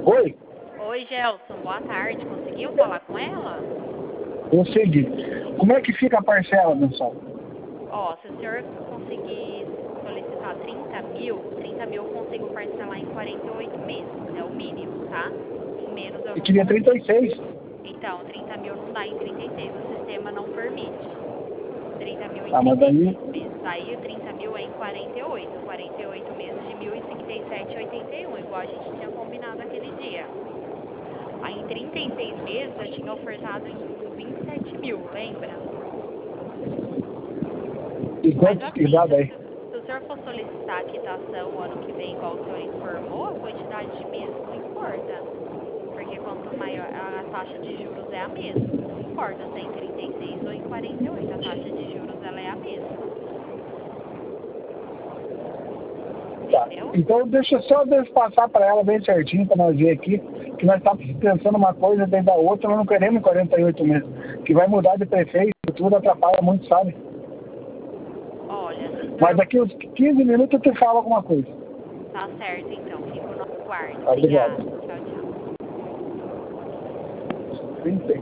Oi? Oi, Gelson, boa tarde. Conseguiu falar com ela? Consegui. Como é que fica a parcela mensal? Ó, se o senhor conseguir solicitar 30 mil eu consigo parcelar em 48 meses. É o mínimo, tá? Em menos eu Eu não queria consigo. 36. Então, 30 mil não dá em 36. O sistema não permite. 30 mil em Ah, mas aí... 36 meses. Aí 30 mil é em 48. 48 meses de 1.057,81, igual a gente tinha combinado aquele dia. Aí em 36 meses eu tinha ofertado em 27 mil, lembra? E Mas quantos que assim, dá daí? se o senhor for solicitar a quitação o ano que vem, igual o senhor informou, a quantidade de meses não importa. Porque quanto maior a taxa de juros é a mesma. Não importa se é em 36 ou em 48, a taxa de juros ela é a mesma. Tá. Entendeu? Então deixa eu passar para ela bem certinho para nós ver aqui, que nós estamos pensando uma coisa dentro da outra, nós não queremos 48 meses. Que vai mudar de prefeito, tudo atrapalha muito, sabe? Olha, se o Mas senhor... daqui uns 15 minutos eu te falo alguma coisa. Tá certo, então. Fico no aguardo. Obrigado. Obrigada. Tchau, tchau. 36.